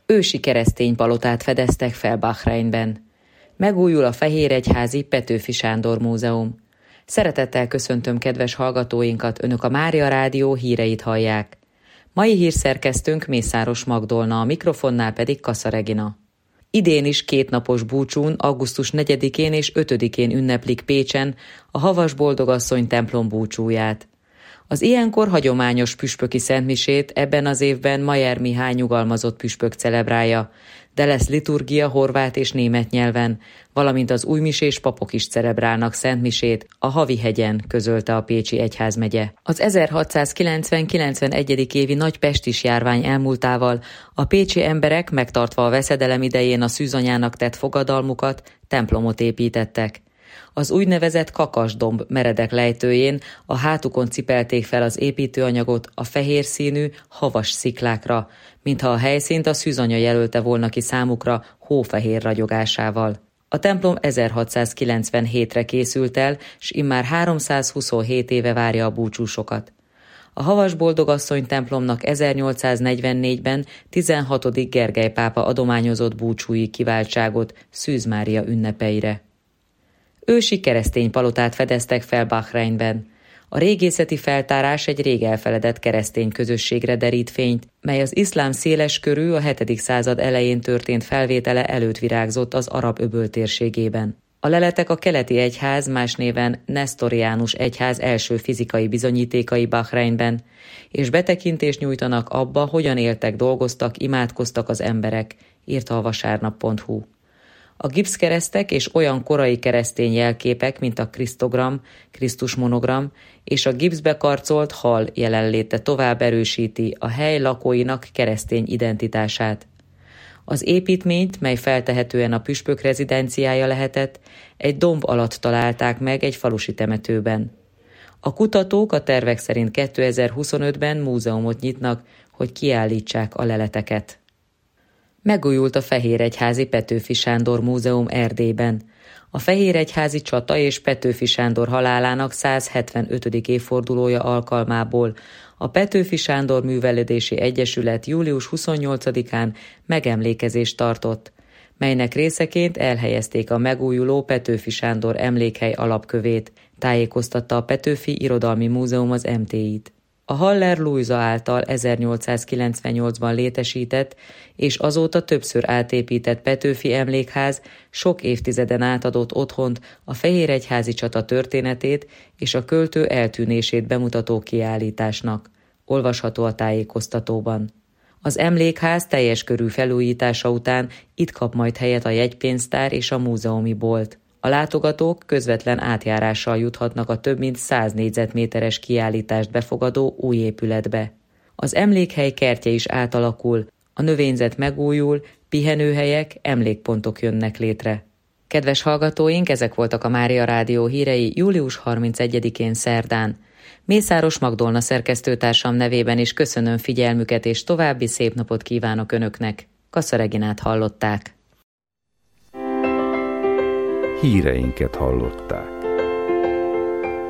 Ősi keresztény palotát fedeztek fel Bahreinben. Megújul a Fehéregyházi Petőfi Sándor Múzeum. Szeretettel köszöntöm kedves hallgatóinkat, Önök a Mária Rádió híreit hallják. Mai hírszerkesztőnk Mészáros Magdolna, a mikrofonnál pedig Kassa Regina. Idén is 2 napos búcsún, augusztus 4-én és 5-én ünneplik Pécsen a Havas Boldogasszony templom búcsúját. Az ilyenkor hagyományos püspöki szentmisét ebben az évben Mayer Mihály nyugalmazott püspök celebrálja, de lesz liturgia horvát és német nyelven, valamint az újmisés papok is celebrálnak szentmisét a Havihegyen, közölte a Pécsi Egyházmegye. Az 1690-91. évi nagy pestis járvány elmúltával a pécsi emberek, megtartva a veszedelem idején a szűzanyának tett fogadalmukat, templomot építettek. Az úgynevezett kakasdomb meredek lejtőjén a hátukon cipelték fel az építőanyagot a fehér színű, havas sziklákra, mintha a helyszínt a szűzanya jelölte volna ki számukra hófehér ragyogásával. A templom 1697-re készült el, s immár 327 éve várja a búcsúsokat. A Havas Boldogasszony templomnak 1844-ben 16. Gergely pápa adományozott búcsúi kiváltságot Szűz Mária ünnepeire. Ősi keresztény palotát fedeztek fel Bahreinben. A régészeti feltárás egy rég elfeledett keresztény közösségre derít fényt, mely az iszlám széles körű, a 7. század elején történt felvétele előtt virágzott az Arab-öböl térségében. A leletek a keleti egyház, más néven Nestoriánus egyház első fizikai bizonyítékai Bahreinben, és betekintést nyújtanak abba, hogyan éltek, dolgoztak, imádkoztak az emberek, írta a vasárnap.hu. A gipszkeresztek és olyan korai keresztény jelképek, mint a Krisztogram, Krisztus monogram és a gipszbe karcolt hal jelenléte tovább erősíti a hely lakóinak keresztény identitását. Az építményt, mely feltehetően a püspök rezidenciája lehetett, egy domb alatt találták meg egy falusi temetőben. A kutatók a tervek szerint 2025-ben múzeumot nyitnak, hogy kiállítsák a leleteket. Megújult a Fehéregyházi Petőfi Sándor Múzeum Erdélyben. A Fehéregyházi csata és Petőfi Sándor halálának 175. évfordulója alkalmából a Petőfi Sándor Művelődési Egyesület július 28-án megemlékezést tartott, melynek részeként elhelyezték a megújuló Petőfi Sándor emlékhely alapkövét, tájékoztatta a Petőfi Irodalmi Múzeum az MTI-t. A Haller Lujza által 1898-ban létesített és azóta többször átépített Petőfi Emlékház sok évtizeden át adott otthont a Fehéregyházi csata történetét és a költő eltűnését bemutató kiállításnak. Olvasható a tájékoztatóban. Az emlékház teljes körű felújítása után itt kap majd helyet a jegypénztár és a múzeumi bolt. A látogatók közvetlen átjárással juthatnak a több mint 100 négyzetméteres kiállítást befogadó új épületbe. Az emlékhely kertje is átalakul, a növényzet megújul, pihenőhelyek, emlékpontok jönnek létre. Kedves hallgatóink, ezek voltak a Mária Rádió hírei július 31-én szerdán. Mészáros Magdolna szerkesztőtársam nevében is köszönöm figyelmüket, és további szép napot kívánok Önöknek. Kassa Reginát hallották. Híreinket hallották.